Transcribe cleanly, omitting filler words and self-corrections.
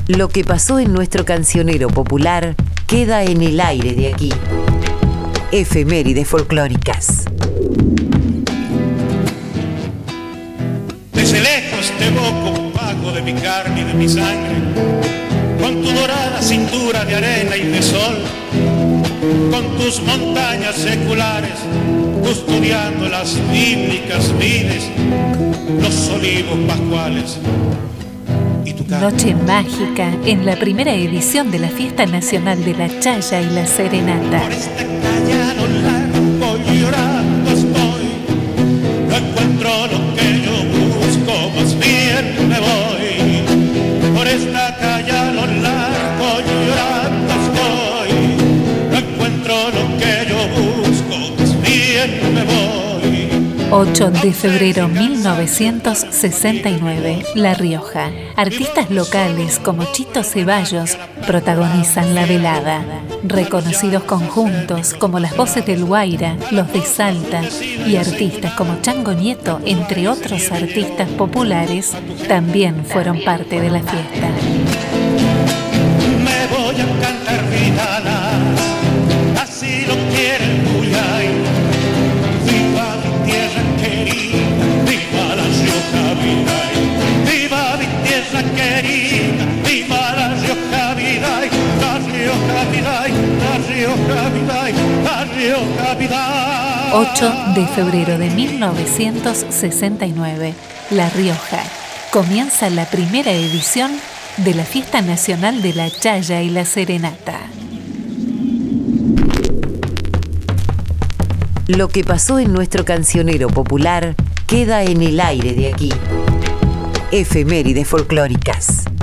Lo que pasó en nuestro cancionero popular queda en el aire de aquí. Efemérides folclóricas. Desde lejos te evoco, pago de mi carne y de mi sangre, con tu dorada cintura de arena y de sol, con tus montañas seculares, custodiando las bíblicas vides, los olivos pascuales. Noche mágica en la primera edición de la Fiesta Nacional de la Chaya y la Serenata. Por esta calle a lo largo llorando estoy, no encuentro lo que yo busco, más bien me voy. Por esta calle a lo largo llorando estoy, no encuentro lo que yo busco, más bien me voy. 8 de febrero 1969, La Rioja. Artistas locales como Chito Ceballos protagonizan la velada. Reconocidos conjuntos como Las Voces del Guaira, Los de Salta y artistas como Chango Nieto, entre otros artistas populares, también fueron parte de la fiesta. Me voy a cantar vidalas, así lo quiere el Cuyay. Viva mi tierra querida, viva la Rioja Viday. Viva mi tierra querida, viva la Rioja Viday. La Rioja Viday, la Rioja Viday, la Rioja Viday. 8 de febrero de 1969, La Rioja. Comienza la primera edición de la Fiesta Nacional de la Chaya y la Serenata. Lo que pasó en nuestro cancionero popular queda en el aire de aquí. Efemérides folclóricas.